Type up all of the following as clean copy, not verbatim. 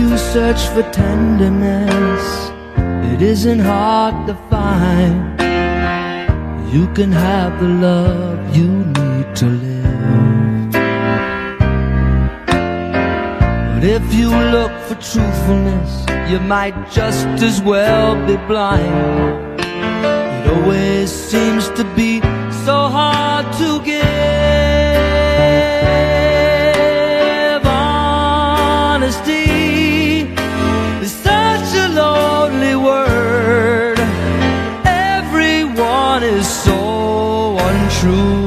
you search for tenderness, it isn't hard to find. You can have the love you need to live. But if you look for truthfulness, you might just as well be blind. It always seems to be so hard to give. Honesty is such a lonely word. Everyone is so untrue.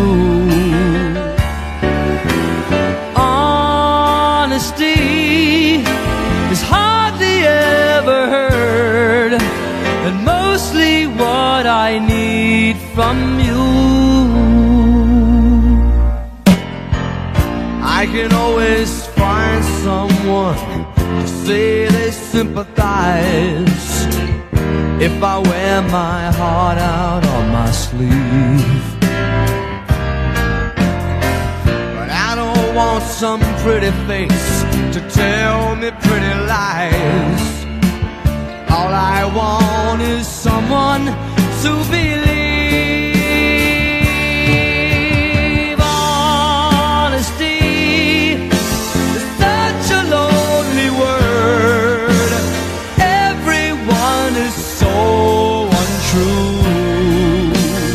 Honesty is hardly ever heard, and mostly what I need from you. I can always find someone to say they sympathize if I wear my heart out on my sleeve. But I don't want some pretty face to tell me pretty lies. All I want is someone to believe. Honesty is such a lonely word. Everyone is so untrue.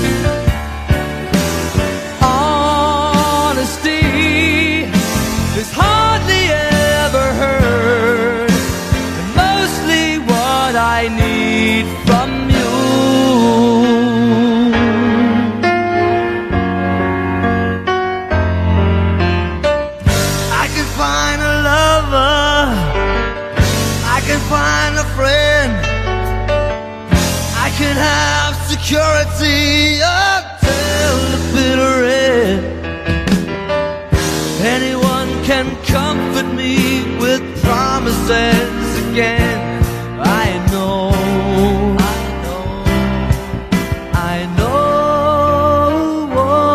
Honesty is hardly ever heard, and mostly what I need from you. I can find a lover, I can find a friend, I can have security until the bitter end. Anyone can comfort me with promises again. I know, I know.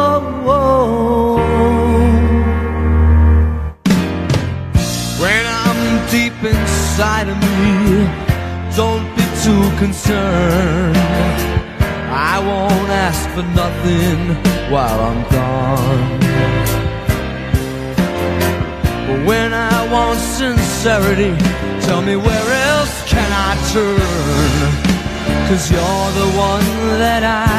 When I'm deep inside of me, don't be too concerned. I won't ask for nothing while I'm gone. But when I want sincerity, tell me where else can I turn? 'Cause you're the one that I